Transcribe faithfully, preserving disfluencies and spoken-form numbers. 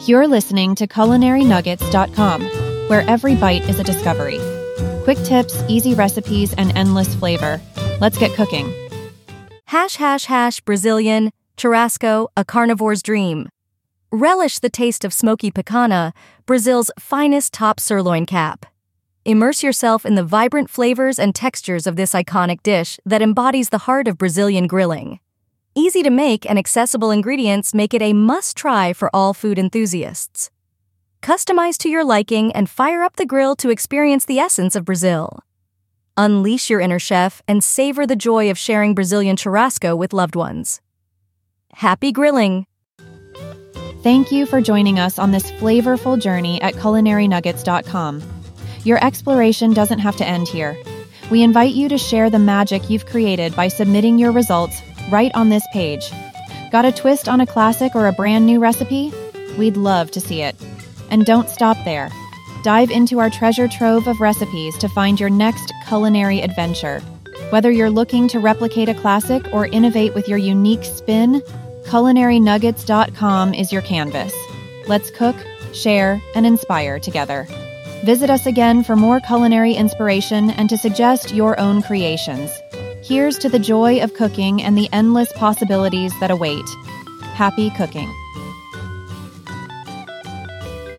You're listening to culinary nuggets dot com, where every bite is a discovery. Quick tips, easy recipes, and endless flavor. Let's get cooking. Hash, hash, hash, Brazilian, churrasco, a carnivore's dream. Relish the taste of smoky picanha, Brazil's finest top sirloin cap. Immerse yourself in the vibrant flavors and textures of this iconic dish that embodies the heart of Brazilian grilling. Easy to make and accessible ingredients make it a must-try for all food enthusiasts. Customize to your liking and fire up the grill to experience the essence of Brazil. Unleash your inner chef and savor the joy of sharing Brazilian churrasco with loved ones. Happy grilling! Thank you for joining us on this flavorful journey at culinary nuggets dot com. Your exploration doesn't have to end here. We invite you to share the magic you've created by submitting your results right on this page. Got a twist on a classic or a brand new recipe? We'd love to see it. And don't stop there. Dive into our treasure trove of recipes to find your next culinary adventure. Whether you're looking to replicate a classic or innovate with your unique spin, culinary nuggets dot com is your canvas. Let's cook, share, and inspire together. Visit us again for more culinary inspiration and to suggest your own creations. Here's to the joy of cooking and the endless possibilities that await. Happy cooking.